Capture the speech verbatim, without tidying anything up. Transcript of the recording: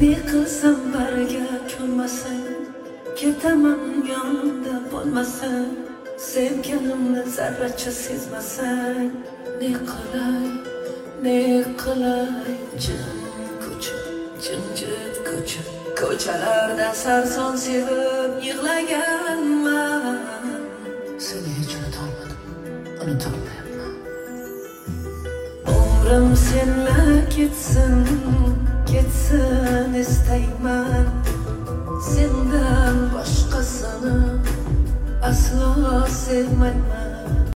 Ne qilsam barga ko'rmasang, ketaman yonimda bo'lmasang, sevganimni zarracha sezmasang, ne qilay, ne qilay, jim ko'cha, jimjit ko'cha, ko'chalarda sarson sevib yig'laganman. Seni hech unutolmadim, unutolmayapman. Umrim senla ketsin, ketsin istayman. Sendan boshqasini aslo sevmayman.